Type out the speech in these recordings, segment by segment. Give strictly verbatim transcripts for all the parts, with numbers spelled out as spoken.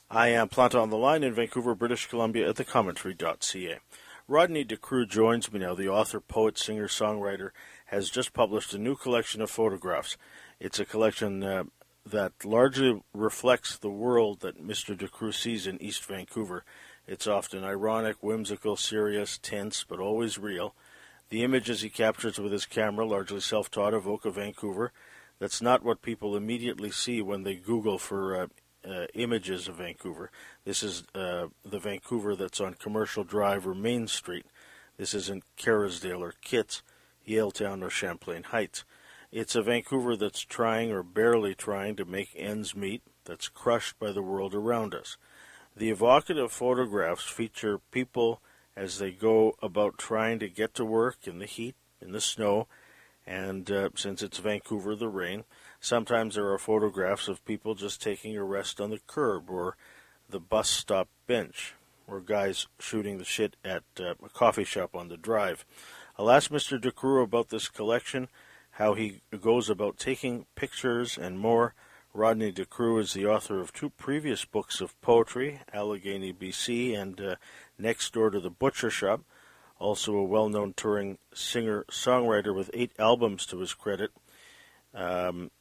I am Planta on the line in Vancouver, British Columbia at the commentary dot c a. Rodney DeCreux joins me now. The author, poet, singer, songwriter has just published a new collection of photographs. It's a collection uh, that largely reflects the world that Mister DeCreux sees in East Vancouver. It's often ironic, whimsical, serious, tense, but always real. The images he captures with his camera, largely self-taught, evoke a Vancouver. That's not what people immediately see when they Google for uh, uh, images of Vancouver. This is uh, the Vancouver that's on Commercial Drive or Main Street. This isn't Kerrisdale or Kitts, Yaletown or Champlain Heights. It's a Vancouver that's trying or barely trying to make ends meet, that's crushed by the world around us. The evocative photographs feature people as they go about trying to get to work in the heat, in the snow, and uh, since it's Vancouver, the rain. Sometimes there are photographs of people just taking a rest on the curb or the bus stop bench, or guys shooting the shit at uh, a coffee shop on the drive. I'll ask Mister DeCreux about this collection, how he goes about taking pictures, and more. Rodney DeCreux is the author of two previous books of poetry, Allegheny, B C, and uh, Next Door to the Butcher Shop. Also a well-known touring singer-songwriter with eight albums to his credit. Um,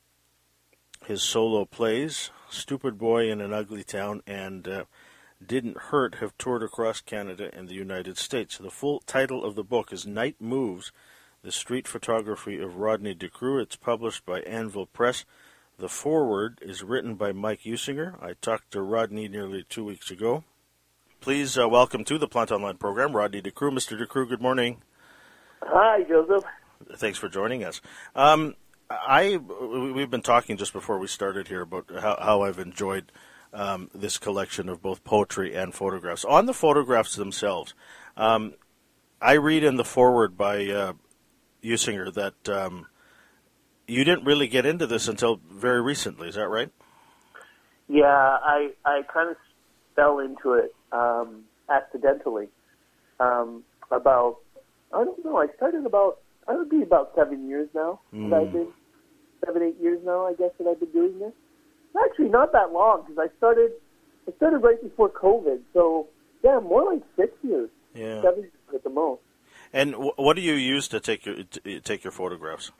his solo plays, Stupid Boy in an Ugly Town, and uh, Didn't Hurt have toured across Canada and the United States. The full title of the book is Night Moves, The Street Photography of Rodney DeCreux. It's published by Anvil Press. The foreword is written by Mike Usinger. I talked to Rodney nearly two weeks ago. Please uh, welcome to the Plant Online program, Rodney DeCreux. Mister DeCreux, good morning. Hi, Joseph. Thanks for joining us. Um, I we've been talking just before we started here about how, how I've enjoyed um, this collection of both poetry and photographs. On the photographs themselves, um, I read in the foreword by uh, Usinger that um, you didn't really get into this until very recently. Is that right? Yeah, I I kind of fell into it um, accidentally. Um, about I don't know. I started about I would be about seven years now. Mm. That I've been seven eight years now. I guess that I've been doing this. Actually, not that long because I started I started right before COVID. So yeah, more like six years. Yeah, seven years at the most. And w- what do you use to take your to take your photographs?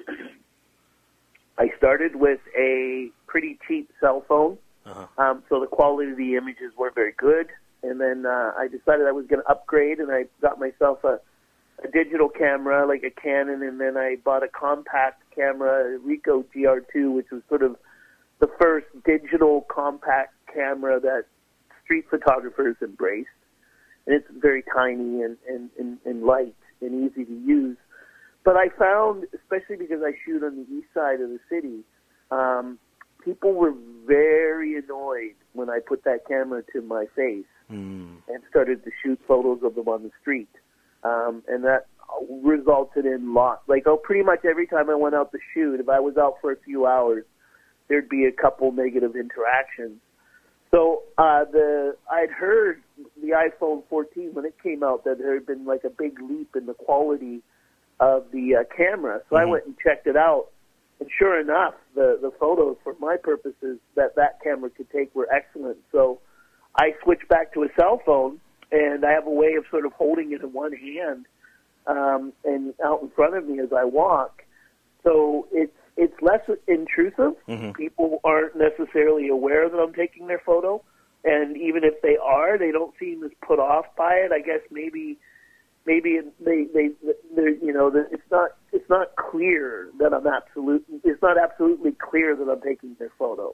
I started with a pretty cheap cell phone, uh-huh. um, so the quality of the images weren't very good. And then uh, I decided I was going to upgrade, and I got myself a, a digital camera, like a Canon, and then I bought a compact camera, a Ricoh G R two, which was sort of the first digital compact camera that street photographers embraced. And it's very tiny and, and, and, and light and easy to use. But I found, especially because I shoot on the east side of the city, um, people were very annoyed when I put that camera to my face mm. and started to shoot photos of them on the street. Um, and that resulted in lots. Like, oh, pretty much every time I went out to shoot, if I was out for a few hours, there'd be a couple negative interactions. So uh, the I'd heard the iPhone fourteen, when it came out, that there had been like a big leap in the quality of the uh, camera. So mm-hmm. I went and checked it out. And sure enough, the, the photos, for my purposes, that that camera could take were excellent. So I switched back to a cell phone, and I have a way of sort of holding it in one hand um, and out in front of me as I walk. So it's it's less intrusive. Mm-hmm. People aren't necessarily aware that I'm taking their photo. And even if they are, they don't seem as put off by it. I guess maybe... Maybe they, they, they, you know, it's not, it's not clear that I'm absolute. It's not absolutely clear that I'm taking their photo.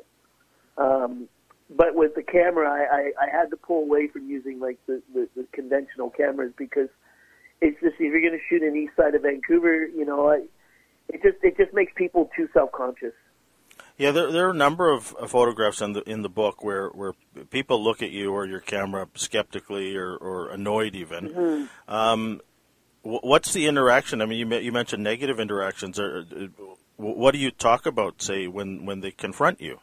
Um, but with the camera, I, I, I had to pull away from using like the, the, the conventional cameras because it's just if you're going to shoot in east side of Vancouver, you know, I, it just it just makes people too self-conscious. Yeah, there there are a number of uh, photographs in the in the book where, where people look at you or your camera skeptically or, or annoyed even. Mm-hmm. Um, w- what's the interaction? I mean, you you mentioned negative interactions. Or, uh, what do you talk about, say, when, when they confront you?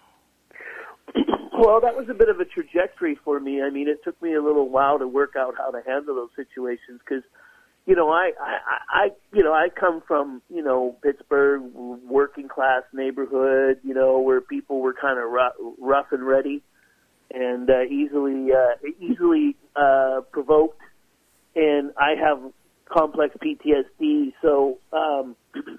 Well, that was a bit of a trajectory for me. I mean, it took me a little while to work out how to handle those situations because, you know, I, I, I, you know, I come from, you know, Pittsburgh, working class neighborhood, you know, where people were kind of rough, rough and ready. and uh, easily uh, easily uh, provoked, and I have complex P T S D. So um,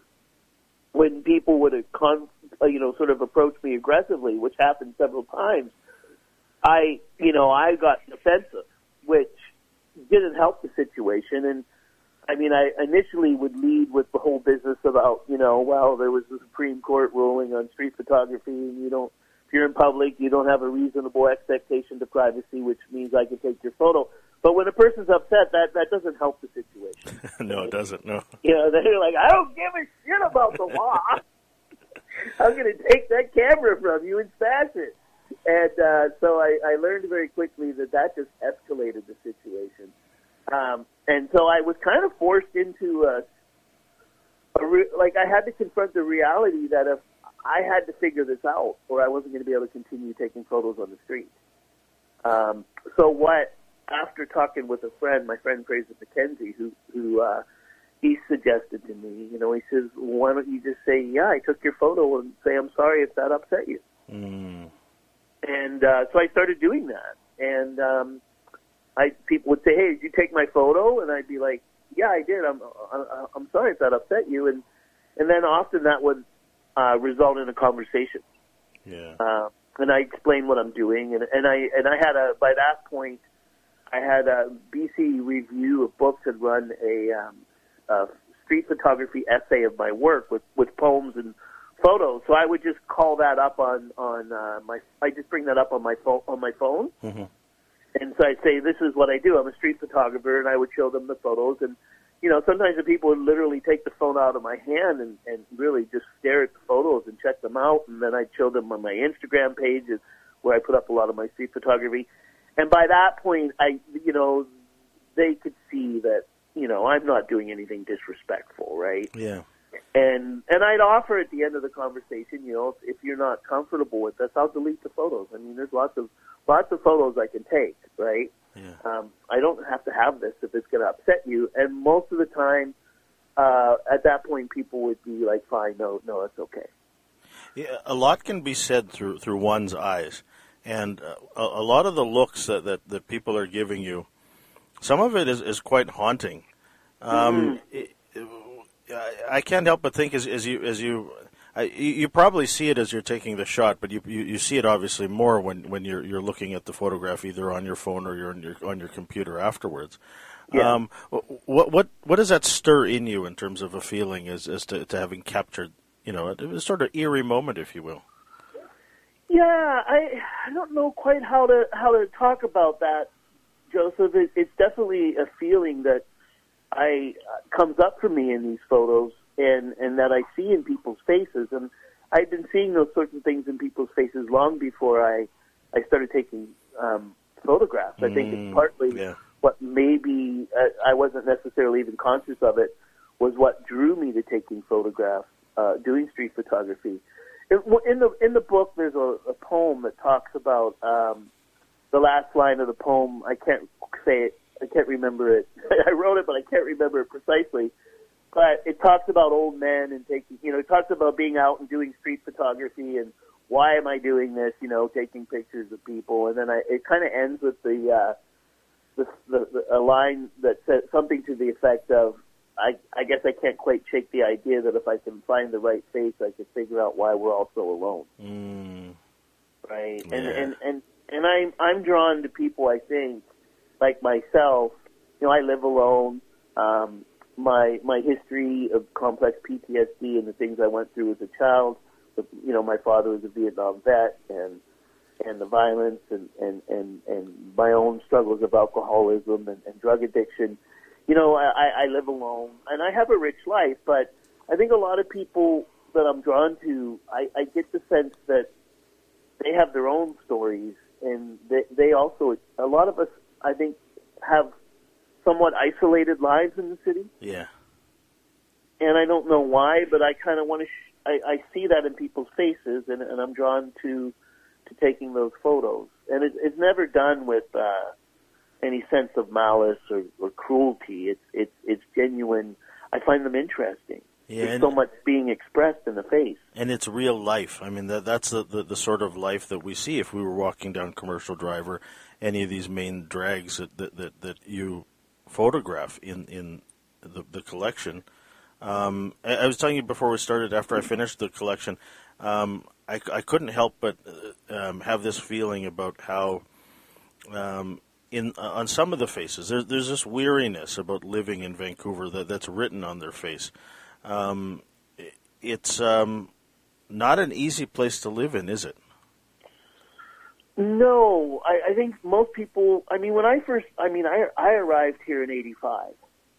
when people would con- uh, you know sort of approach me aggressively, which happened several times, I you know I got defensive, which didn't help the situation. And I mean, I initially would lead with the whole business about, you know, well, there was a Supreme Court ruling on street photography, and you don't, if you're in public, you don't have a reasonable expectation to privacy, which means I can take your photo. But when a person's upset, that, that doesn't help the situation. No, it doesn't, no. You know, they're like, I don't give a shit about the law. I'm going to take that camera from you and smash it. And uh, so I, I learned very quickly that that just escalated the situation. Um, and so I was kind of forced into a, a re- like I had to confront the reality that if I had to figure this out, or I wasn't going to be able to continue taking photos on the street. Um, so what, after talking with a friend, my friend Fraser McKenzie, who, who uh, he suggested to me, you know, he says, why don't you just say, yeah, I took your photo, and say I'm sorry if that upset you. Mm. And uh, so I started doing that. And um, I people would say, hey, did you take my photo? And I'd be like, yeah, I did. I'm I, I'm sorry if that upset you. And and then often that would uh, result in a conversation. Yeah. Uh, and I explained what I'm doing. And, and I and I had a by that point, I had a B C Review of Books had run a, um, a street photography essay of my work with, with poems and photos. So I would just call that up on on uh, my. I just bring that up on my phone on my phone. Mm-hmm. And so I'd say, this is what I do. I'm a street photographer, and I would show them the photos. And, you know, sometimes the people would literally take the phone out of my hand and, and really just stare at the photos and check them out. And then I'd show them on my Instagram page where I put up a lot of my street photography. And by that point, I, you know, they could see that, you know, I'm not doing anything disrespectful, right? Yeah. And and I'd offer at the end of the conversation, you know, if, if you're not comfortable with this, I'll delete the photos. I mean, there's lots of lots of photos I can take, right? Yeah. Um, I don't have to have this if it's going to upset you. And most of the time, uh, at that point, people would be like, fine, no, no, it's okay. Yeah, a lot can be said through through one's eyes. And uh, a, a lot of the looks that, that, that people are giving you, some of it is, is quite haunting. Um, mm-hmm. it, I can't help but think as, as you as you, I, you probably see it as you're taking the shot, but you, you, you see it obviously more when, when you're you're looking at the photograph either on your phone or you're on your on your computer afterwards. Yeah. Um, what what what does that stir in you in terms of a feeling as as to, to having captured, you know, a, a sort of eerie moment, if you will? Yeah, I I don't know quite how to how to talk about that, Joseph. It, it's definitely a feeling that I uh, comes up for me in these photos, and, and that I see in people's faces. And I've been seeing those sorts of things in people's faces long before I I started taking um, photographs. I think Mm, it's partly yeah. what maybe uh, I wasn't necessarily even conscious of it was what drew me to taking photographs, uh, doing street photography. In the in the book, there's a, a poem that talks about um, the last line of the poem. I can't say it. I can't remember it. I wrote it, but I can't remember it precisely. But it talks about old men and taking, you know, it talks about being out and doing street photography and why am I doing this, you know, taking pictures of people. And then I, it kind of ends with the, uh, the, the, the, a line that says something to the effect of, I, I guess I can't quite shake the idea that if I can find the right face, I can figure out why we're all so alone. Mm. Right? Yeah. And, and, and, and I'm, I'm drawn to people, I think, like myself. You know, I live alone. Um, my my history of complex P T S D and the things I went through as a child. With, you know, my father was a Vietnam vet, and and the violence and and and, and my own struggles of alcoholism and, and drug addiction. You know, I, I live alone, and I have a rich life. But I think a lot of people that I'm drawn to, I, I get the sense that they have their own stories, and they, they also, a lot of us, I think, have somewhat isolated lives in the city. Yeah. And I don't know why, but I kind of want to, sh- I, I see that in people's faces, and, and I'm drawn to to taking those photos. And it, it's never done with uh, any sense of malice or, or cruelty. It's, it's, it's genuine. I find them interesting. Yeah, There's so much being expressed in the face. And it's real life. I mean, that, that's the, the, the sort of life that we see if we were walking down Commercial Drive or any of these main drags that, that, that, that you photograph in, in the, the collection. Um, I, I was telling you before we started, after I finished the collection, um, I, I couldn't help but um, have this feeling about how um, in uh, on some of the faces, there, there's this weariness about living in Vancouver that, that's written on their face. Um, it's um, not an easy place to live in, is it? No, I, I think most people, I mean, when I first, I mean, I, I arrived here in eighty-five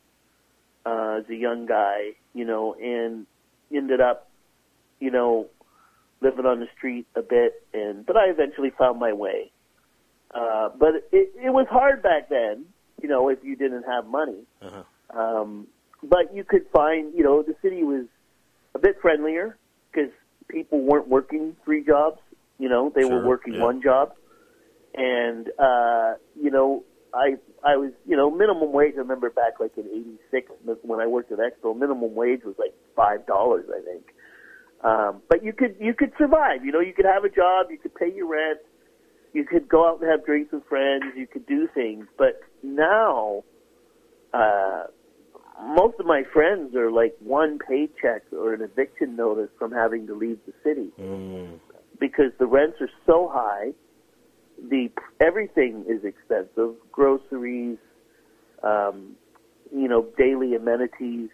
uh, as a young guy, you know, and ended up, you know, living on the street a bit, and but I eventually found my way. Uh, but it, it was hard back then, you know, if you didn't have money. Uh-huh. Um, but you could find, you know, the city was a bit friendlier because people weren't working three jobs. You know, they Sure, were working yeah. one job. And, uh, you know, I I was, you know, minimum wage, I remember back like in eighty-six when I worked at Expo, minimum wage was like five dollars, I think. Um, but you could you could survive. You know, you could have a job, you could pay your rent, you could go out and have drinks with friends, you could do things. But now, uh, most of my friends are like one paycheck or an eviction notice from having to leave the city. Mm. Because the rents are so high, the everything is expensive, groceries, um, you know, daily amenities.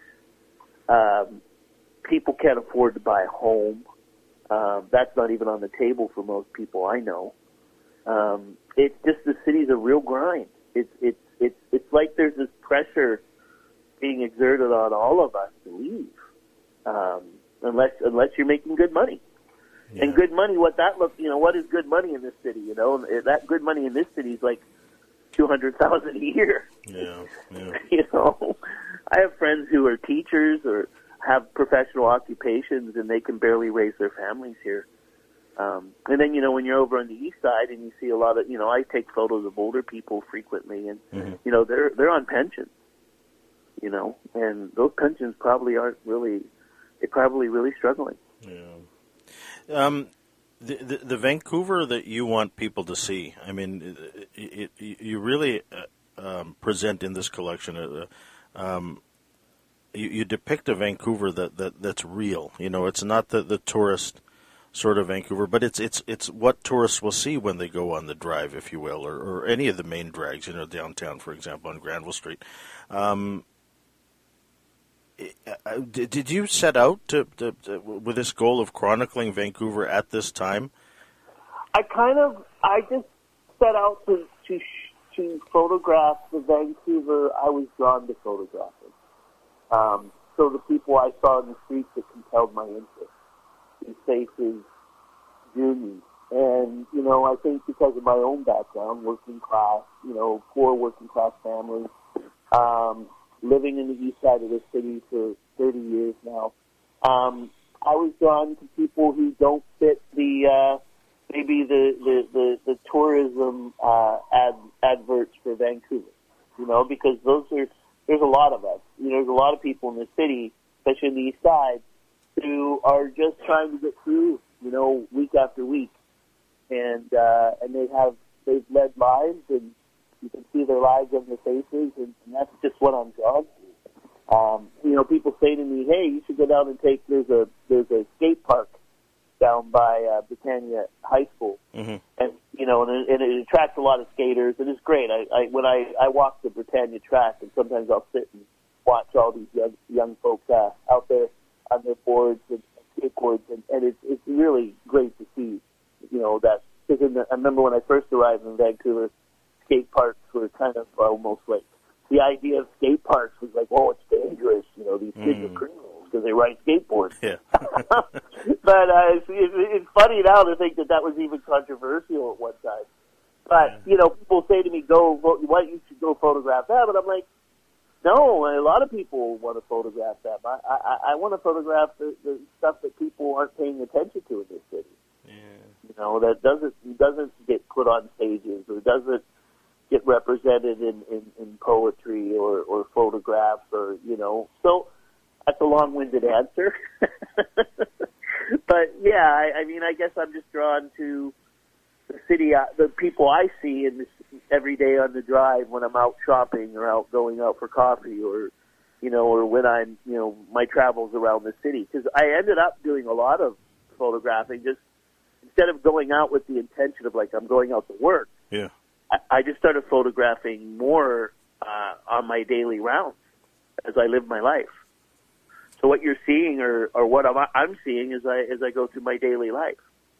Um, people can't afford to buy a home. Uh, that's not even on the table for most people I know. Um, it's just the city's a real grind. It's it's it's it's like there's this pressure being exerted on all of us to leave, um, unless unless you're making good money. Yeah. And good money, what that looks, you know, what is good money in this city? You know, that good money in this city is like two hundred thousand a year. Yeah, yeah. You know, I have friends who are teachers or have professional occupations, and they can barely raise their families here. Um, and then, you know, when you're over on the east side and you see a lot of, you know, I take photos of older people frequently, and Mm-hmm. you know, they're they're on pensions. You know, and those pensions probably aren't really, they're probably really struggling. Yeah. Um, the, the the Vancouver that you want people to see, I mean, it, it, you really uh, um, present in this collection, uh, um, you, you depict a Vancouver that, that, that's real. You know, it's not the, the tourist sort of Vancouver, but it's it's it's what tourists will see when they go on the drive, if you will, or, or any of the main drags, you know, downtown, for example, on Granville Street. Um, Did you set out to, to, to, with this goal of chronicling Vancouver at this time? I kind of, I just set out to to, to photograph the Vancouver I was drawn to photographing. Um, so the people I saw in the streets that compelled my interest, these faces, journeys. And, you know, I think because of my own background, working class, you know, poor working class family, um, living in the east side of the city for thirty years now, um, I was drawn to people who don't fit the uh, maybe the the, the, the tourism uh, ad, adverts for Vancouver. You know, because those are there's a lot of us. You know, there's a lot of people in the city, especially in the east side, who are just trying to get through. You know, week after week, and uh, and they have they've led lives, and you can see their lives on their faces, and, and that's just what I'm drawn to. Um, you know, people say to me, "Hey, you should go down and take." There's a there's a skate park down by uh, Britannia High School, mm-hmm. and you know, and it, and it attracts a lot of skaters, and it's great. I, I when I I walk the Britannia track, and sometimes I'll sit and watch all these young young folks uh, out there on their boards and skateboards, and, and it's it's really great to see. You know that because in the, I remember when I first arrived in Vancouver, skate parks were kind of almost like the idea of skate parks was like, oh, it's dangerous. You know, these kids mm. are criminals because they ride skateboards. Yeah. But uh, it's, it's funny now to think that that was even controversial at one time. But, yeah. you know, people say to me, go, why you should go photograph that? But I'm like, no, a lot of people want to photograph that. I, I, I want to photograph the, the stuff that people aren't paying attention to in this city. Yeah. You know, that doesn't doesn't get put on stages or doesn't get represented in, in, in poetry or, or photographs or, you know. So that's a long-winded answer. But yeah, I, I mean, I guess I'm just drawn to the city, uh, the people I see in this every day on the drive when I'm out shopping or out going out for coffee, or you know, or when I'm, you know, my travels around the city. Because I ended up doing a lot of photographing, just instead of going out with the intention of like I'm going out to work. Yeah, I, I just started photographing more uh, on my daily rounds as I live my life. So what you're seeing, or, or what I'm, I'm seeing, as I as I go through my daily life.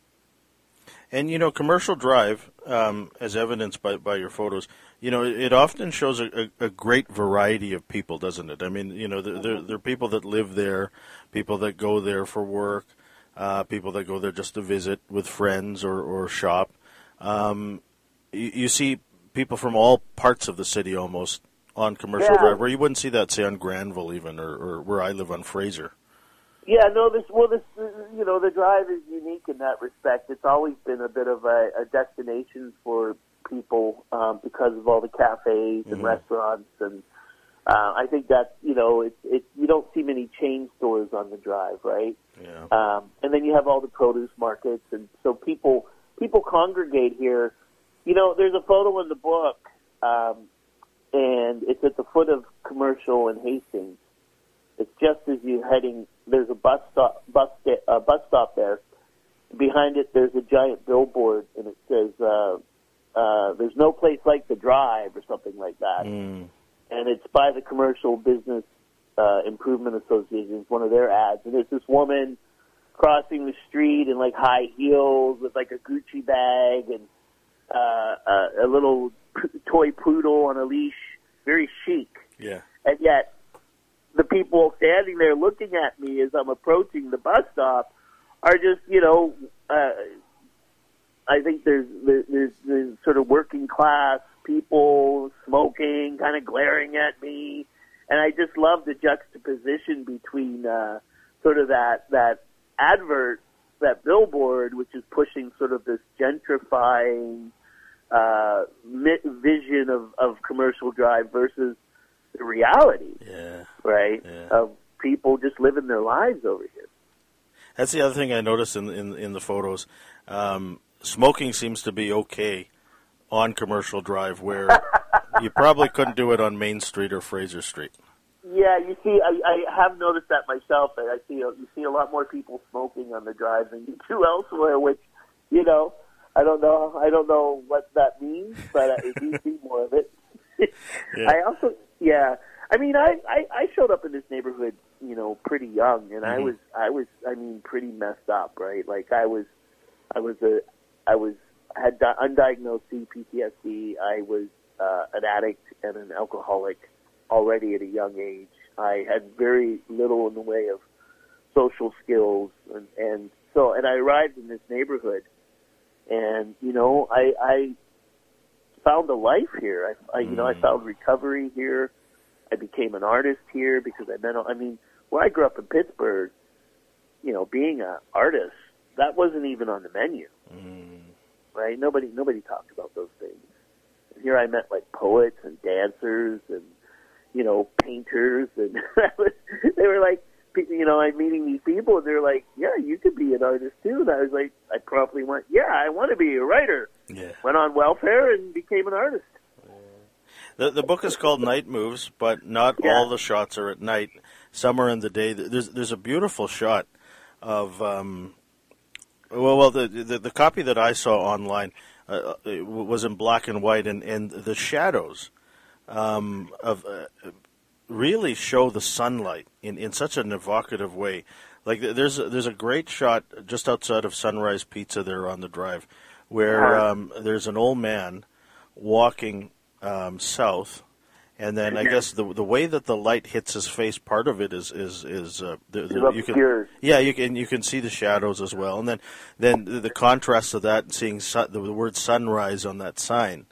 And, you know, Commercial Drive, um, as evidenced by, by your photos, you know, it often shows a, a, a great variety of people, doesn't it? I mean, you know, there, there, there are people that live there, people that go there for work, uh, people that go there just to visit with friends or, or shop. Um, you, you see people from all parts of the city almost on Commercial Yeah. Drive, where you wouldn't see that, say, on Granville even, or, or where I live on Fraser. Yeah, no, this, well, this, you know, the drive is unique in that respect. It's always been a bit of a, a destination for people um, because of all the cafes and Mhm. restaurants, and uh, I think that, you know, it's it, you don't see many chain stores on the drive, right? Yeah. Um, and then you have all the produce markets, and so people people congregate here. You know, there's a photo in the book, um, and it's at the foot of Commercial and Hastings. It's just as you're heading. There's a bus stop, bus sta- uh, bus stop there. Behind it, there's a giant billboard, and it says, uh, uh, "There's no place like the drive," or something like that. Mm. And it's by the Commercial Business uh, Improvement Association. It's one of their ads, and there's this woman crossing the street in like high heels with like a Gucci bag and uh, a, a little p- toy poodle on a leash, very chic. Yeah. And yet, the people standing there looking at me as I'm approaching the bus stop are just, you know, uh, I think there's, there's there's sort of working class people smoking, kind of glaring at me, and I just love the juxtaposition between uh, sort of that that advert, that billboard, which is pushing sort of this gentrifying uh, vision of, of Commercial Drive versus the reality, Yeah. right, Yeah. of people just living their lives over here. That's the other thing I noticed in in, in the photos. Um, smoking seems to be okay on Commercial Drive, where you probably couldn't do it on Main Street or Fraser Street. Yeah, you see, I, I have noticed that myself. I see you see a lot more people smoking on the drive than you do elsewhere, which, you know, I don't know, I don't know what that means, but I do see more of it. Yeah. I also, yeah, I mean, I, I, I showed up in this neighborhood, you know, pretty young, and Mm-hmm. I was, I was, I mean, pretty messed up, right? Like I was, I was a, I was had di- undiagnosed C P T S D. I was uh, an addict and an alcoholic already at a young age. I had very little in the way of social skills, and, and so, and I arrived in this neighborhood, and you know, I, I found a life here. I, I you know, I found recovery here. I became an artist here because I met. I mean, where I grew up in Pittsburgh, you know, being an artist, that wasn't even on the menu, Mm. right? Nobody, nobody talked about those things. And here I met like poets and dancers and, you know, painters, and they were like, you know, I'm meeting these people, and they're like, yeah, you could be an artist too. And I was like, I promptly went, yeah, I want to be a writer. Yeah. Went on welfare and became an artist. The the book is called Night Moves, but not Yeah. all the shots are at night. Some are in the day. There's there's a beautiful shot of um, well well the the, the copy that I saw online uh, it was in black and white, and, and the shadows um, of uh, really show the sunlight in, in such an evocative way. Like there's a, there's a great shot just outside of Sunrise Pizza there on the drive, where Uh-huh. um, there's an old man walking um, south, and then I guess the the way that the light hits his face, part of it is is is uh, the, the, It's you can obscured. yeah you can you can see the shadows as well, and then then the, the contrast of that and seeing sun, the, the word sunrise on that sign,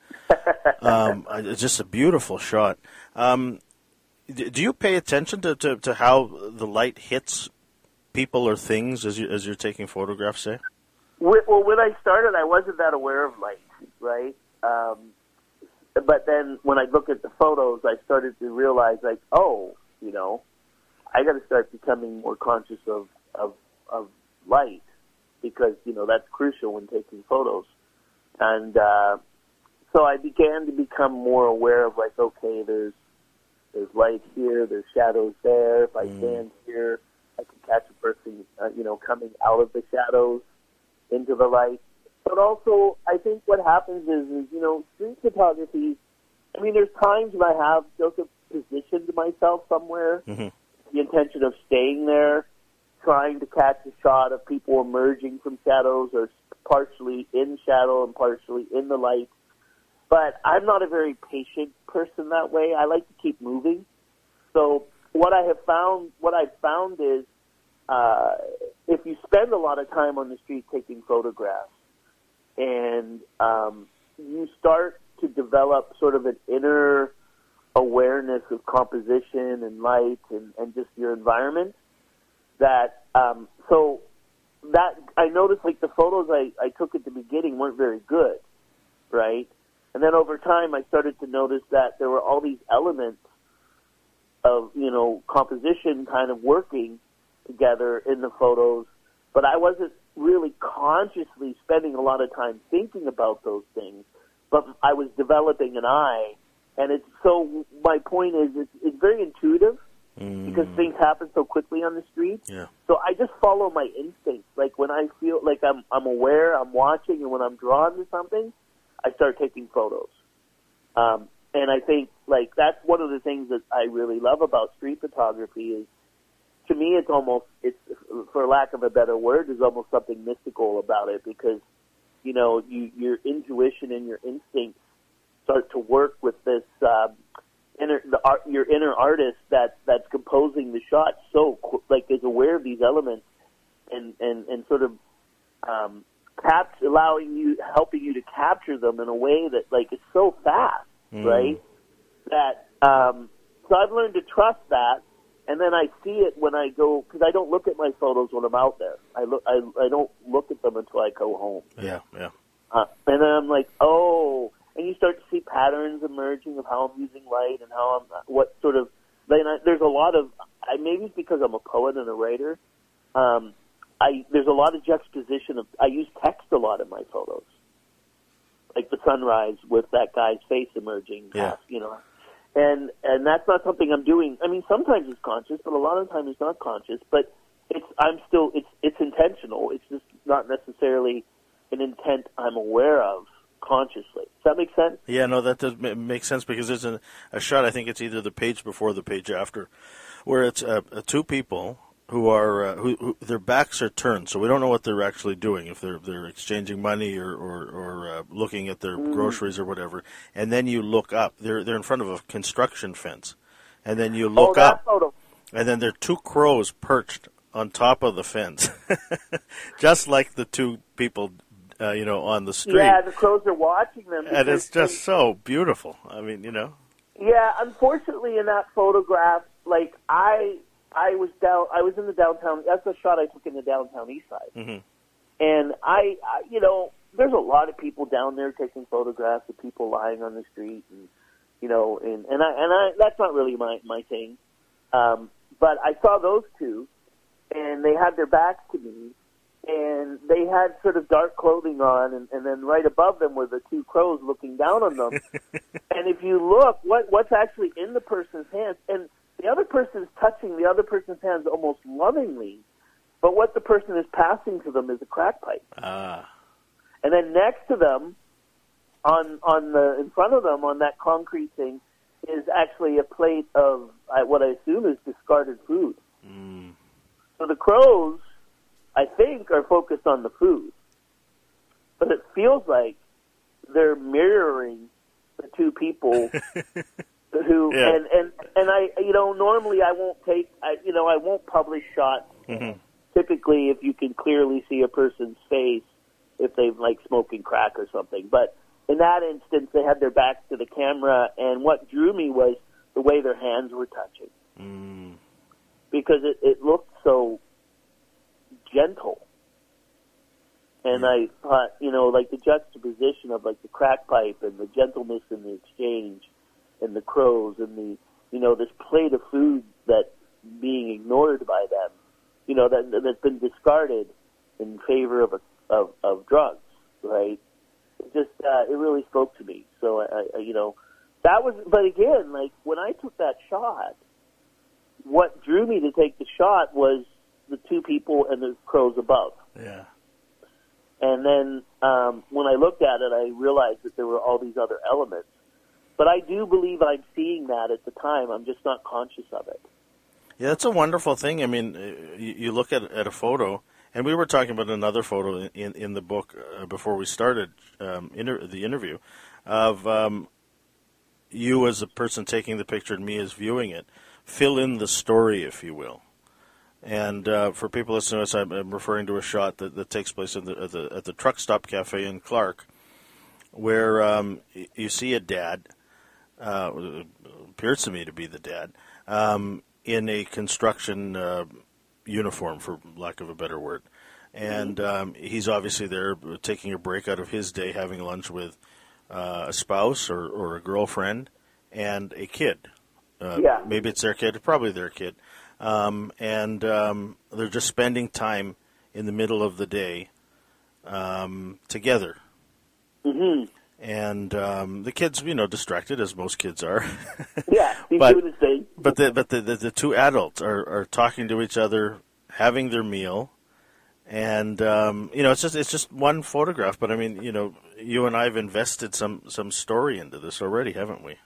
um, it's just a beautiful shot. Um, d- do you pay attention to, to, to how the light hits people or things as you as you're taking photographs? Say, Well, when I started, I wasn't that aware of light, right? Um, but then when I look at the photos, I started to realize, like, oh, you know, I got to start becoming more conscious of, of, of light because, you know, that's crucial when taking photos. And, uh, so I began to become more aware of like, okay, there's, there's light here, there's shadows there. If I mm. stand here, I can catch a person, uh, you know, coming out of the shadows into the light. But also, I think what happens is, is you know, street photography, I mean, there's times when I have just positioned myself somewhere, mm-hmm. the intention of staying there, trying to catch a shot of people emerging from shadows or partially in shadow and partially in the light. But I'm not a very patient person that way. I like to keep moving. So what I have found, what I've found is, uh, if you spend a lot of time on the street taking photographs, and um, you start to develop sort of an inner awareness of composition and light and, and just your environment, that um, so that I noticed like the photos I, I took at the beginning weren't very good, right? And then over time, I started to notice that there were all these elements of, you know, composition kind of working together in the photos, but I wasn't really consciously spending a lot of time thinking about those things, but I was developing an eye. And it's so, my point is, it's, it's very intuitive mm. because things happen so quickly on the street. Yeah. So I just follow my instincts. Like when I feel like I'm, I'm aware, I'm watching, and when I'm drawn to something, I start taking photos. Um, and I think, like, that's one of the things that I really love about street photography is, to me, it's almost, it's, for lack of a better word, there's almost something mystical about it because, you know, you, your intuition and your instincts start to work with this, um, inner, the art, your inner artist that, that's composing the shot so, like, is aware of these elements and, and, and sort of, um, Cap- allowing you, helping you to capture them in a way that, like, is so fast, mm. right? That, um, so I've learned to trust that, and then I see it when I go, because I don't look at my photos when I'm out there. I look, I, I don't look at them until I go home. Yeah, yeah. Uh, and then I'm like, oh, and you start to see patterns emerging of how I'm using light and how I'm, what sort of, then I, there's a lot of, I, maybe it's because I'm a poet and a writer, um, I, there's a lot of juxtaposition of, I use text a lot in my photos. Like the sunrise with that guy's face emerging, yeah. past, you know. And, and that's not something I'm doing. I mean, sometimes it's conscious, but a lot of the time it's not conscious, but it's, I'm still, it's, it's intentional. It's just not necessarily an intent I'm aware of consciously. Does that make sense? Yeah, no, that does make sense because there's a, a shot, I think it's either the page before or the page after, where it's uh, two people who are uh, who, who their backs are turned, so we don't know what they're actually doing, if they're they're exchanging money or or, or uh, looking at their mm. groceries or whatever. And then you look up; they're they're in front of a construction fence, and then you look oh, that up, photo. And then there are two crows perched on top of the fence, just like the two people, uh, you know, on the street. Yeah, the crows are watching them, and it's just so beautiful. I mean, you know. Yeah, unfortunately, in that photograph, like I. I was down. I was in the downtown. That's a shot I took in the downtown east side, mm-hmm. and I, I, you know, there's a lot of people down there taking photographs of people lying on the street, and you know, and and I and I. That's not really my my thing, um, but I saw those two, and they had their backs to me, and they had sort of dark clothing on, and, and then right above them were the two crows looking down on them, and if you look, what what's actually in the person's hands, and the other person is touching the other person's hands almost lovingly, but what the person is passing to them is a crack pipe. Ah. And then next to them, on on the in front of them on that concrete thing, is actually a plate of uh, what I assume is discarded food. Mm. So the crows, I think, are focused on the food, but it feels like they're mirroring the two people. Who yeah. and, and and I you know normally I won't take I, you know I won't publish shots. Mm-hmm. Typically, if you can clearly see a person's face, if they've like smoking crack or something. But in that instance, they had their backs to the camera, and what drew me was the way their hands were touching, mm. because it, it looked so gentle. And yeah. I thought, you know, like the juxtaposition of like the crack pipe and the gentleness in the exchange. And the crows and the, you know, this plate of food that being ignored by them, you know, that that's been discarded in favor of a, of, of drugs, right? It just uh, it really spoke to me. So I, I, you know, that was. But again, like when I took that shot, what drew me to take the shot was the two people and the crows above. Yeah. And then um, when I looked at it, I realized that there were all these other elements. But I do believe I'm seeing that at the time. I'm just not conscious of it. Yeah, that's a wonderful thing. I mean, you, you look at at a photo, and we were talking about another photo in, in, in the book uh, before we started um, inter- the interview of um, you as a person taking the picture and me as viewing it. Fill in the story, if you will. And uh, for people listening to us, I'm, I'm referring to a shot that, that takes place in the, at, the, at the Truck Stop Cafe in Clark, where um, you see a dad, uh, appears to me to be the dad, um, in a construction uh, uniform, for lack of a better word. And um, he's obviously there taking a break out of his day, having lunch with uh, a spouse or, or a girlfriend and a kid. Uh, yeah. Maybe it's their kid, probably their kid. Um, and um, they're just spending time in the middle of the day um, together. Mm-hmm. And um, the kid's, you know, distracted, as most kids are. Yeah, he's but, doing his thing. But, the, but the, the, the two adults are, are talking to each other, having their meal. And, um, you know, it's just it's just one photograph. But, I mean, you know, you and I have invested some, some story into this already, haven't we?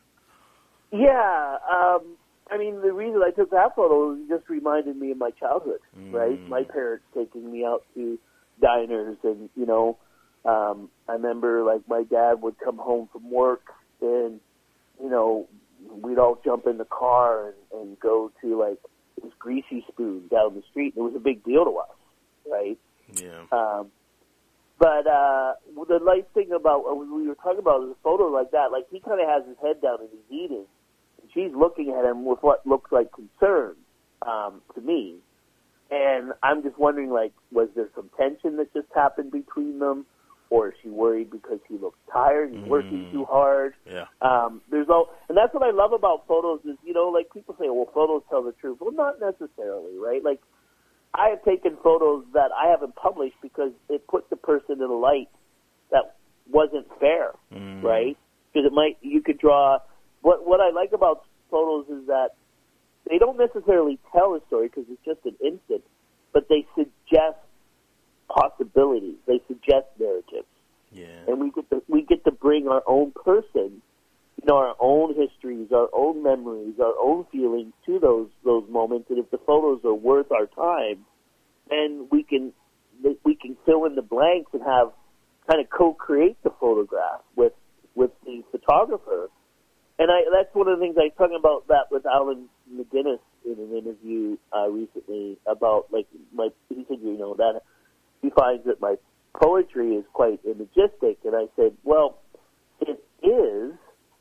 Yeah, um, I mean, the reason I took that photo just reminded me of my childhood, mm. right? My parents taking me out to diners, and, you know, um, I remember, like, my dad would come home from work, and, you know, we'd all jump in the car and, and go to, like, this Greasy Spoon down the street. It was a big deal to us, right? Yeah. Um, but uh, the nice thing about, uh, we were talking about a photo like that, like, he kind of has his head down and he's eating. She's looking at him with what looks like concern um, to me. And I'm just wondering, like, was there some tension that just happened between them? Or is she worried because he looks tired, he's mm. working too hard? Yeah. Um, there's all, and that's what I love about photos is, you know, like people say, well, photos tell the truth. Well, not necessarily, right? Like, I have taken photos that I haven't published because it put the person in a light that wasn't fair, mm. right? Because it might, you could draw... What what I like about photos is that they don't necessarily tell a story because it's just an instant, but they suggest possibilities. They suggest narratives, yeah. And we get to we get to bring our own person, you know, our own histories, our own memories, our own feelings to those those moments. And if the photos are worth our time, then we can we can fill in the blanks and have kind of co-create the photograph with with the photographer. And I, that's one of the things I was talking about that with Alan McGuinness in an interview uh, recently about, like, my, he said, you know, that he finds that my poetry is quite imagistic. And I said, well, it is,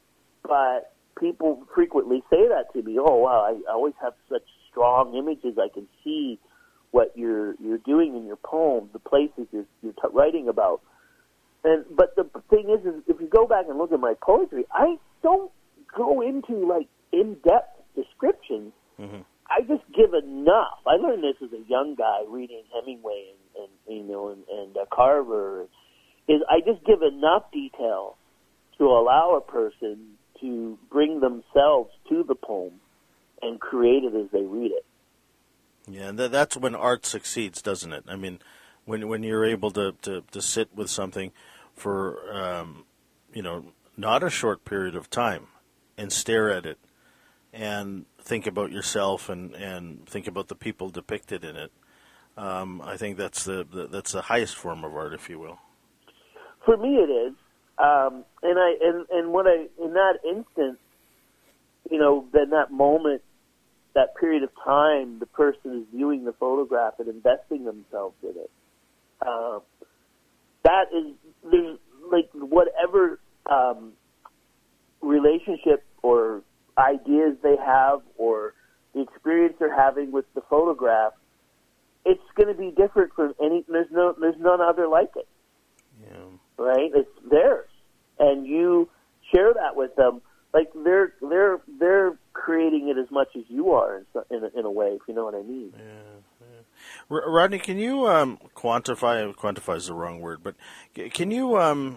but people frequently say that to me. Oh, wow, I always have such strong images. I can see what you're you're doing in your poem, the places you're, you're t- writing about. And but the thing is, is, if you go back and look at my poetry, I don't go into, like, in-depth descriptions. Mm-hmm. I just give enough. I learned this as a young guy reading Hemingway and, and you know, and, and uh, Carver. Is I just give enough detail to allow a person to bring themselves to the poem and create it as they read it. Yeah, and th- that's when art succeeds, doesn't it? I mean, when when you're able to, to, to sit with something for, um, you know, not a short period of time and stare at it and think about yourself and, and think about the people depicted in it. Um, I think that's the, the that's the highest form of art, if you will. For me, it is, um, and I and and what I in that instant, you know, then that moment, that period of time, the person is viewing the photograph and investing themselves in it. Uh, that is, there's like whatever um, relationship or ideas they have or the experience they're having with the photograph, it's going to be different from any. There's no, there's none other like it. Yeah. Right? It's theirs, and you share that with them. Like they're they're they're creating it as much as you are in so- in a, in a way, if you know what I mean. Yeah, yeah. R- Rodney, can you um, quantify? Quantify is the wrong word, but c- can you um,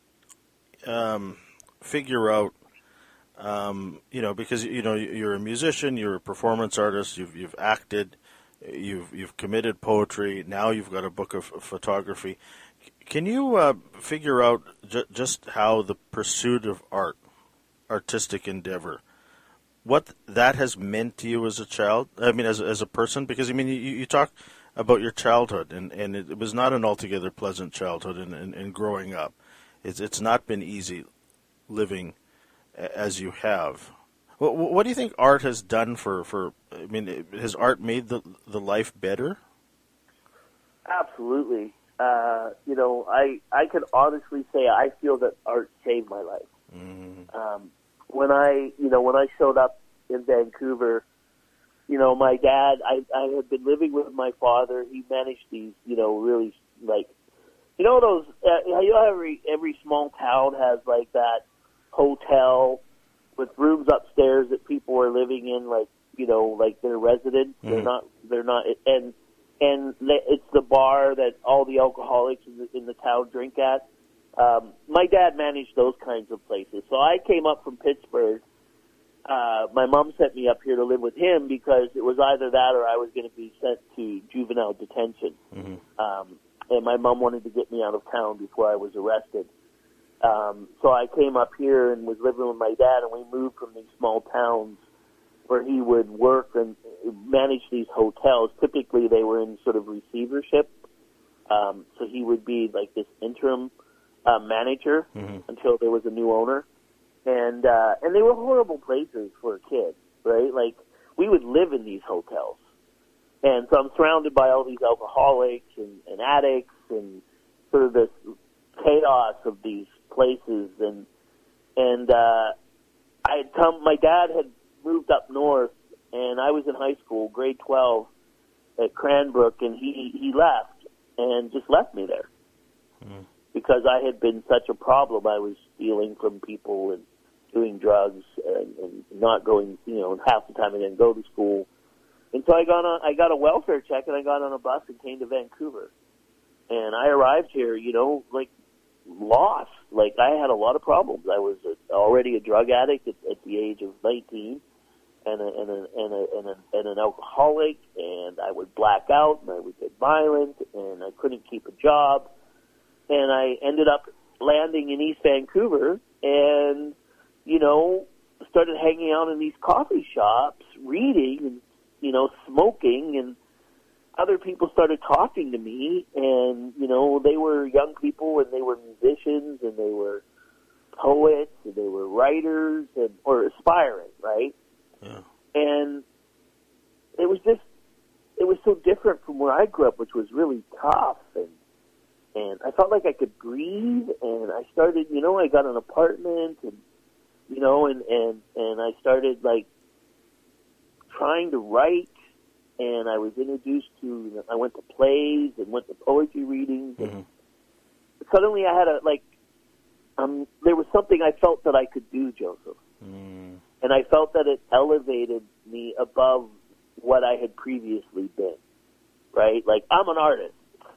um, figure out? Um, you know, because you know you're a musician, you're a performance artist, you've you've acted, you've you've committed poetry. Now you've got a book of photography. Can you uh, figure out ju- just how the pursuit of art, artistic endeavor, what that has meant to you as a child? I mean, as as a person, because I mean, you, you talk about your childhood, and, and it, it was not an altogether pleasant childhood, and, and, and growing up, it's it's not been easy living as you have. What, what do you think art has done for, for? I mean, has art made the the life better? Absolutely. Uh, you know, I I can honestly say I feel that art saved my life. Mm-hmm. Um, when I, you know, when I showed up in Vancouver, you know, my dad, I, I had been living with my father. He managed these, you know, really like, you know, those, uh, you know, every, every small town has like that hotel with rooms upstairs that people are living in, like, you know, like they're residents. Mm-hmm. They're not, they're not, and, and it's the bar that all the alcoholics in the, in the town drink at. Um, my dad managed those kinds of places. So I came up from Pittsburgh. Uh, my mom sent me up here to live with him because it was either that or I was going to be sent to juvenile detention. Mm-hmm. Um, and my mom wanted to get me out of town before I was arrested. Um, so I came up here and was living with my dad, and we moved from these small towns where he would work and manage these hotels. Typically, they were in sort of receivership. Um, so he would be like this interim uh, manager mm-hmm. until there was a new owner. And uh, and they were horrible places for a kid, right? Like, we would live in these hotels. And so I'm surrounded by all these alcoholics and, and addicts and sort of this chaos of these places. And and uh, I had come, my dad had moved up north, and I was in high school, grade twelve, at Cranbrook, and he, he left and just left me there. Mm. Because I had been such a problem. I was stealing from people and doing drugs and, and not going, you know, and half the time I didn't go to school. And so I got on, I got a welfare check, and I got on a bus and came to Vancouver. And I arrived here, you know, like, lost. Like, I had a lot of problems. I was a, already a drug addict at, at the age of nineteen, and a, and, a, and, a, and, a, and an alcoholic, and I would black out, and I would get violent, and I couldn't keep a job. And I ended up landing in East Vancouver and, you know, started hanging out in these coffee shops, reading and, you know, smoking, and other people started talking to me, and, you know, they were young people, and they were musicians, and they were poets, and they were writers, and or aspiring, right? Yeah. And it was just, it was so different from where I grew up, which was really tough, and And I felt like I could breathe, and I started, you know, I got an apartment, and, you know, and, and, and I started, like, trying to write, and I was introduced to, I went to plays and went to poetry readings, and mm-hmm. suddenly I had a, like, um, there was something I felt that I could do, Joseph. Mm. And I felt that it elevated me above what I had previously been, right? Like, I'm an artist.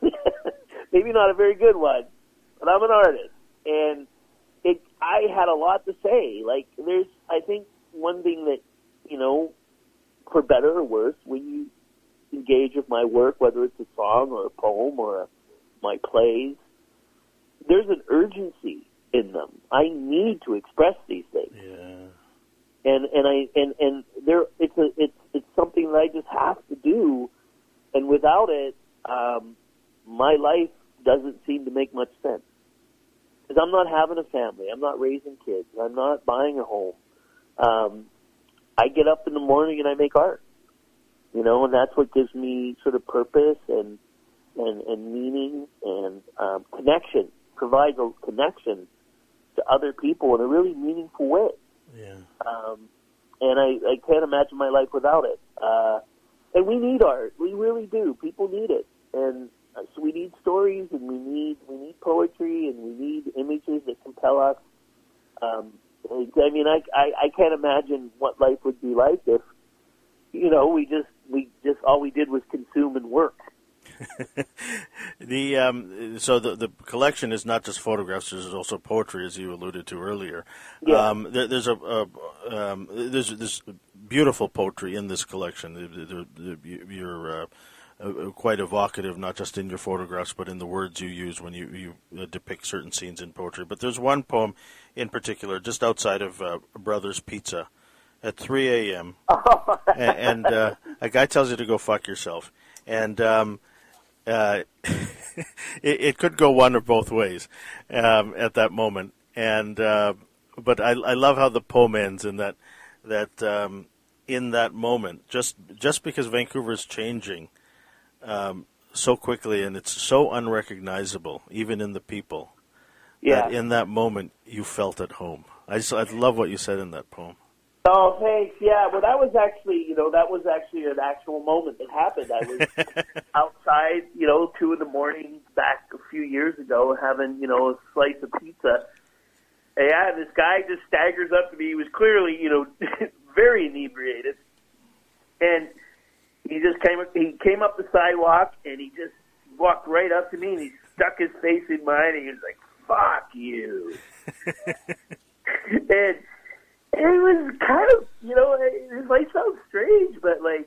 Maybe not a very good one, but I'm an artist. And it, I had a lot to say. Like, there's, I think, one thing that, you know, for better or worse, when you engage with my work, whether it's a song or a poem or a, my plays, there's an urgency in them. I need to express these things. Yeah. And, and I, and, and there, it's a, it's, it's something that I just have to do. And without it, um, my life doesn't seem to make much sense. Because I'm not having a family. I'm not raising kids. I'm not buying a home. Um, I get up in the morning and I make art. You know, and that's what gives me sort of purpose and and, and meaning and um, connection. Provides a connection to other people in a really meaningful way. Yeah. Um, and I, I can't imagine my life without it. Uh, and we need art. We really do. People need it. And so we need stories, and we need we need poetry, and we need images that compel us. Um, I mean, I, I, I can't imagine what life would be like if, you know, we just, we just, all we did was consume and work. the um, so the the collection is not just photographs. There's also poetry, as you alluded to earlier. Yeah. Um, there, there's a, a um, there's this beautiful poetry in this collection. The, the, the, you're uh, uh, quite evocative, not just in your photographs, but in the words you use when you you uh, depict certain scenes in poetry. But there's one poem in particular, just outside of uh, Brothers Pizza, at three a.m. and, and uh, a guy tells you to go fuck yourself, and um, Uh, it, it could go one or both ways um, at that moment, and uh, but I, I love how the poem ends in that that um, in that moment, just just because Vancouver is changing um, so quickly and it's so unrecognizable, even in the people. Yeah. That in that moment you felt at home. I just I love what you said in that poem. Oh, thanks. Yeah, well, that was actually, you know, that was actually an actual moment that happened. I was outside, you know, two in the morning back a few years ago having, you know, a slice of pizza. And yeah, this guy just staggers up to me. He was clearly, you know, very inebriated. And he just came, he came up the sidewalk and he just walked right up to me and he stuck his face in mine and he was like, fuck you. and it was kind of, you know, it might sound strange, but like,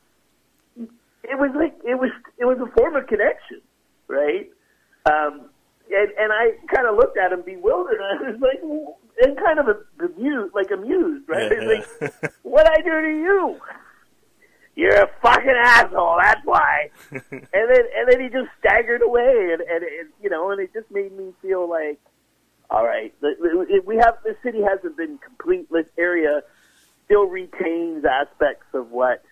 it was like, it was, it was a form of connection, right? Um, and, and I kind of looked at him bewildered, and I was like, and kind of amused, like amused, right? Yeah, yeah. Like, what'd I do to you? You're a fucking asshole, that's why. and then, and then he just staggered away, and, and, and, you know, and it just made me feel like, all right, we have, the city hasn't been complete. This area still retains aspects of what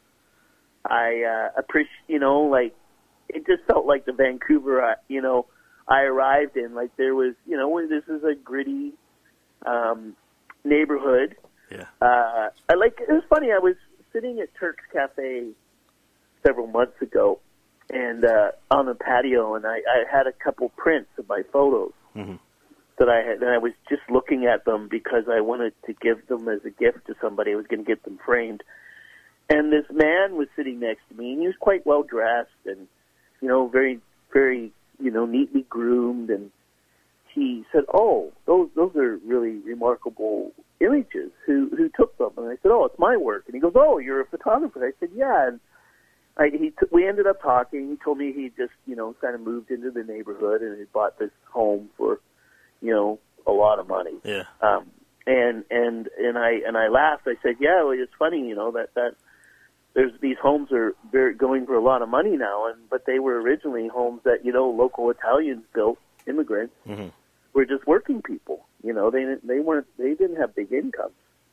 I uh, appreciate, you know, like, it just felt like the Vancouver, uh, you know, I arrived in. Like, there was, you know, this is a gritty um, neighborhood. Yeah. Uh, I like, it was funny, I was sitting at Turk's Cafe several months ago, and uh, on the patio, and I, I had a couple prints of my photos. Mm-hmm. That I had, and I was just looking at them because I wanted to give them as a gift to somebody. I was going to get them framed. And this man was sitting next to me, and he was quite well dressed and, you know, very, very, you know, neatly groomed. And he said, "Oh, those those are really remarkable images. Who who took them?" And I said, "Oh, it's my work." And he goes, "Oh, you're a photographer?" I said, "Yeah." And I, he t- we ended up talking. He told me he just, you know, kind of moved into the neighborhood and he bought this home for, you know, a lot of money. Yeah. Um, and, and, and I, and I laughed. I said, yeah, well, it's funny, you know, that, that there's, these homes are very, going for a lot of money now. And, but they were originally homes that, you know, local Italians built, immigrants, mm-hmm. were just working people. You know, they, they weren't, they didn't have big incomes.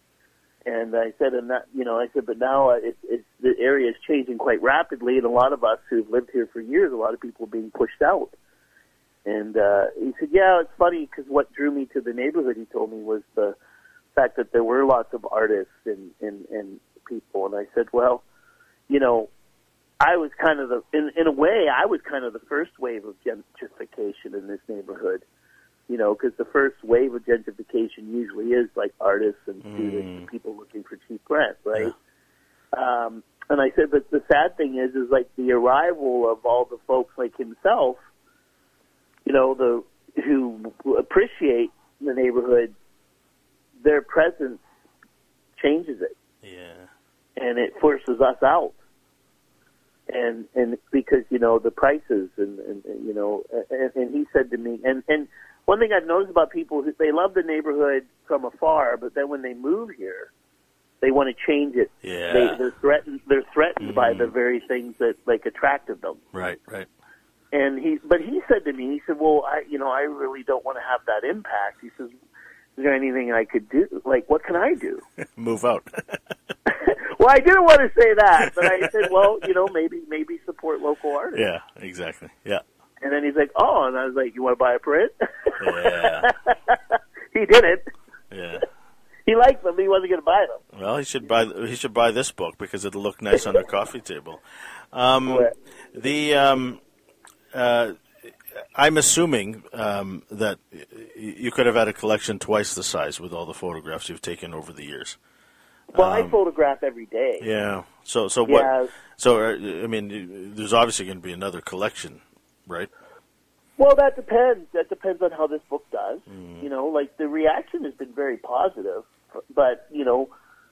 And I said, and that, you know, I said, but now it, it's, the area is changing quite rapidly. And a lot of us who've lived here for years, a lot of people are being pushed out. And uh, he said, yeah, it's funny because what drew me to the neighborhood, he told me, was the fact that there were lots of artists and, and, and people. And I said, well, you know, I was kind of the, in, in a way, I was kind of the first wave of gentrification in this neighborhood, you know, because the first wave of gentrification usually is like artists and students mm. and people looking for cheap rent, right? Yeah. Um, and I said, but the sad thing is, is like the arrival of all the folks like himself, you know, the who appreciate the neighborhood, their presence changes it. Yeah. And it forces us out. And and because, you know, the prices and, and you know, and, and he said to me, and, and one thing I've noticed about people, they love the neighborhood from afar, but then when they move here, they want to change it. Yeah. They, they're threatened, they're threatened mm. by the very things that, like, attracted them. Right, right. And he, but he said to me, he said, well, I, you know, I really don't want to have that impact. He says, is there anything I could do? Like, what can I do? Move out. Well, I didn't want to say that, but I said, well, you know, maybe, maybe support local artists. Yeah, exactly. Yeah. And then he's like, oh, and I was like, you want to buy a print? Yeah. He didn't. Yeah. He liked them, but he wasn't going to buy them. Well, he should buy. He should buy this book because it'll look nice on a coffee table. Um, the um, uh, I'm assuming um, that you could have had a collection twice the size with all the photographs you've taken over the years. Well, um, I photograph every day. Yeah. So so Yeah. what? So uh, I mean, there's obviously going to be another collection, right? Well, that depends. That depends on how this book does. Mm. You know, like the reaction has been very positive, but you know,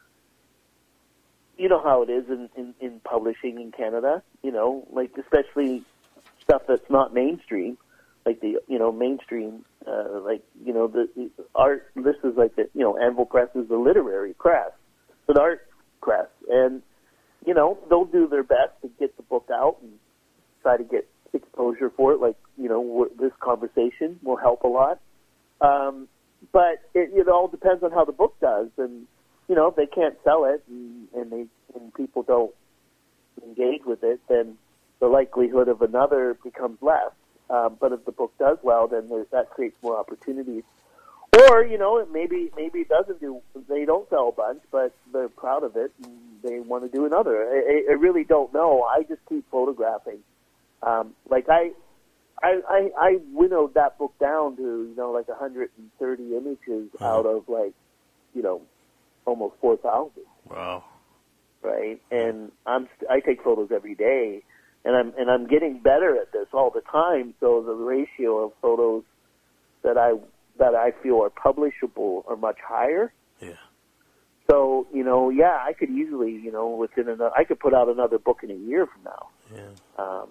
you know how it is in, in, in publishing in Canada. You know, like especially stuff that's not mainstream, like the you know mainstream, uh, like you know the, the art. This is like the you know Anvil Press is a literary press, it's an art press, and you know they'll do their best to get the book out and try to get exposure for it, like, you know, this conversation will help a lot. Um, but it, it all depends on how the book does. And, you know, if they can't sell it and, and, they, and people don't engage with it, then the likelihood of another becomes less. Um, but if the book does well, then there, that creates more opportunities. Or, you know, maybe maybe it doesn't do, they don't sell a bunch, but they're proud of it and they want to do another. I, I really don't know. I just keep photographing. Um, like I, I, I, I winnowed that book down to, you know, like one hundred thirty images uh-huh. out of like, you know, almost four thousand. Wow. Right. And I'm, st- I take photos every day and I'm, and I'm getting better at this all the time. So the ratio of photos that I, that I feel are publishable are much higher. Yeah. So, you know, yeah, I could easily, you know, within another, I could put out another book in a year from now. Yeah. Um,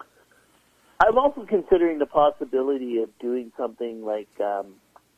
I'm also considering the possibility of doing something like, um,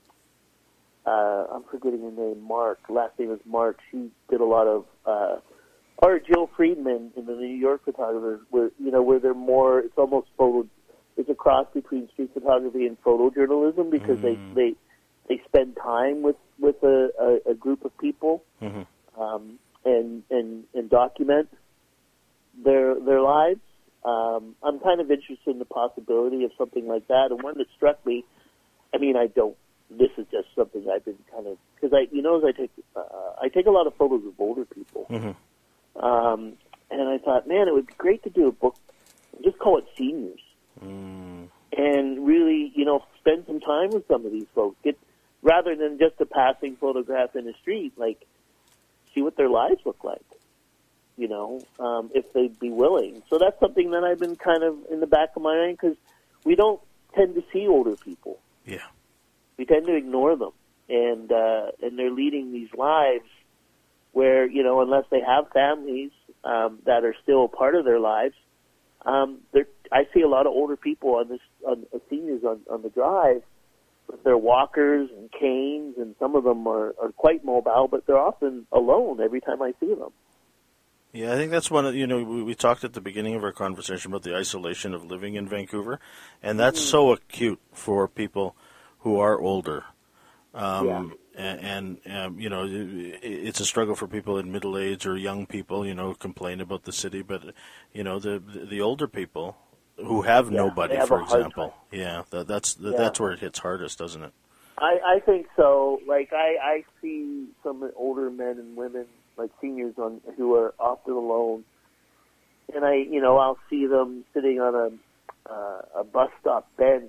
uh, I'm forgetting her name, Mark. Last name is Mark. She did a lot of, uh, or Jill Friedman in the New York photographers, where, you know, where they're more, it's almost photo, it's a cross between street photography and photojournalism because mm. they, they, they spend time with, with a, a, a group of people, mm-hmm. um, and, and, and document their, their lives. Um, I'm kind of interested in the possibility of something like that. And one that struck me, I mean, I don't, this is just something I've been kind of, because I, you know, as I take, uh, I take a lot of photos of older people. Mm-hmm. Um, and I thought, man, it would be great to do a book, just call it Seniors. Mm. And really, you know, spend some time with some of these folks. Get, rather than just a passing photograph in the street, like, see what their lives look like. You know, um, if they'd be willing. So that's something that I've been kind of in the back of my mind because we don't tend to see older people. Yeah. We tend to ignore them. And, uh, and they're leading these lives where, you know, unless they have families, um, that are still a part of their lives, um, they're, I see a lot of older people on this, on uh, seniors on, on the drive with their walkers and canes, and some of them are, are quite mobile, but they're often alone every time I see them. Yeah, I think that's one of, you know, we, we talked at the beginning of our conversation about the isolation of living in Vancouver, and that's mm. so acute for people who are older. Um, yeah. And, and um, you know, it, it's a struggle for people in middle age or young people, you know, complain about the city, but, you know, the the older people who have yeah, nobody, have for example. Yeah, that, that's the, yeah. that's where it hits hardest, doesn't it? I, I think so. Like, I, I see some older men and women, like seniors on who are often alone, and I, you know, I'll see them sitting on a uh, a bus stop bench,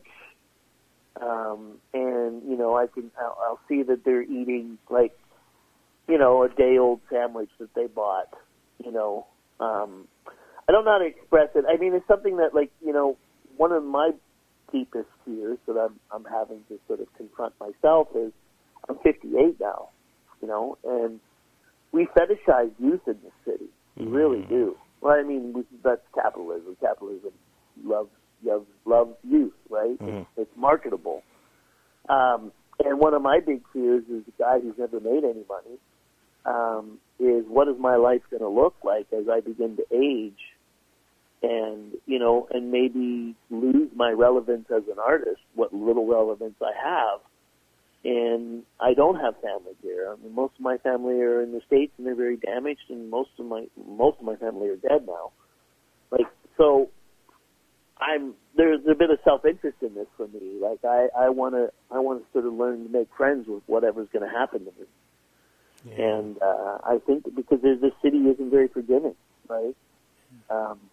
um, and you know, I can I'll, I'll see that they're eating like, you know, a day old sandwich that they bought. You know, um, I don't know how to express it. I mean, it's something that, like, you know, one of my deepest fears that I'm I'm having to sort of confront myself is I'm fifty-eight now, you know, and we fetishize youth in this city. We mm-hmm. really do. Well, I mean, we, that's capitalism. Capitalism loves loves, loves youth, right? Mm-hmm. It's, it's marketable. Um, and one of my big fears is a guy who's never made any money, um, is what is my life going to look like as I begin to age and, you know, and maybe lose my relevance as an artist, what little relevance I have. And I don't have family here. I mean, most of my family are in the States, and they're very damaged, and most of my most of my family are dead now. Like, so, I'm there's a bit of self-interest in this for me. Like, I I want to I want to sort of learn to make friends with whatever's going to happen to me. Yeah. And uh, I think because this city isn't very forgiving, right? Um,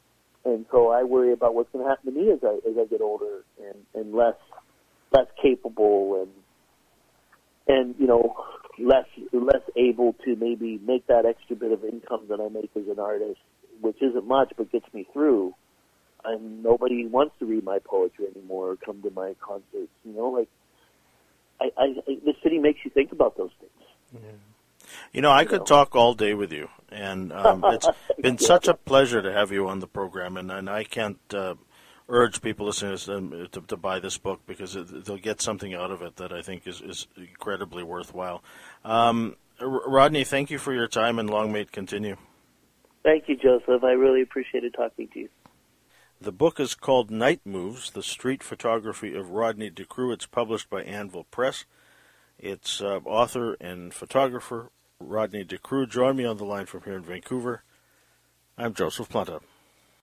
and so I worry about what's going to happen to me as I as I get older and, and less less capable and and you know less less able to maybe make that extra bit of income that I make as an artist, which isn't much but gets me through. And nobody wants to read my poetry anymore or come to my concerts. You know, like I, I, I the city makes you think about those things. Yeah. You know, I you could know. talk all day with you, and um, it's been yeah. such a pleasure to have you on the program. And, and I can't uh, urge people listening to, to, to buy this book because it, they'll get something out of it that I think is, is incredibly worthwhile. Um, Rodney, thank you for your time, and long may it continue. Thank you, Joseph. I really appreciated talking to you. The book is called Night Moves, The Street Photography of Rodney DeCroo. It's published by Anvil Press. Its uh, author and photographer, Rodney DeCroo. Join me on the line from here in Vancouver. I'm Joseph Planta.